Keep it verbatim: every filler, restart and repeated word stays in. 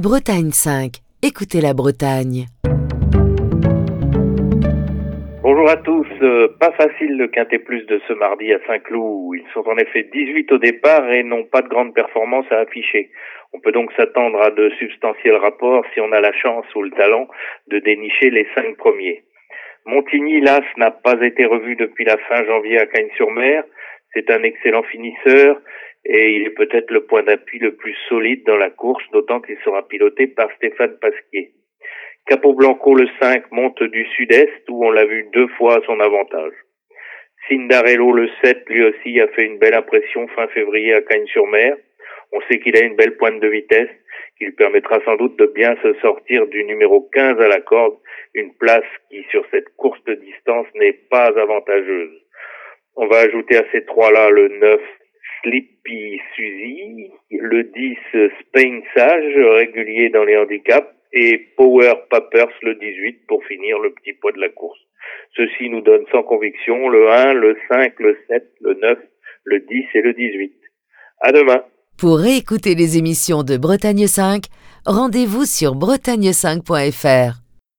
Bretagne cinq. Écoutez la Bretagne. Bonjour à tous, euh, pas facile le Quintet Plus de ce mardi à Saint-Cloud. Ils sont en effet dix-huit au départ et n'ont pas de grande performance à afficher. On peut donc s'attendre à de substantiels rapports si on a la chance ou le talent de dénicher les cinq premiers. Montigny, l'As, n'a pas été revu depuis la fin janvier à Cagnes-sur-Mer. C'est un excellent finisseur et il est peut-être le point d'appui le plus solide dans la course, d'autant qu'il sera piloté par Stéphane Pasquier. Capoblanco, le cinq, monte du sud-est où on l'a vu deux fois à son avantage. Cinderello, le sept, lui aussi a fait une belle impression fin février à Cagnes-sur-Mer. On sait qu'il a une belle pointe de vitesse qui lui permettra sans doute de bien se sortir du numéro quinze à la corde, une place qui sur cette course de distance n'est pas avantageuse. On va ajouter à ces trois-là le neuf, Sleepy Suzy, le dix, Spain Sage, régulier dans les handicaps, et Power Papers, le dix-huit, pour finir le petit poids de la course. Ceci nous donne sans conviction le un, le cinq, le sept, le neuf, le dix et le dix-huit. À demain. Pour réécouter les émissions de Bretagne cinq, rendez-vous sur bretagne cinq point f r.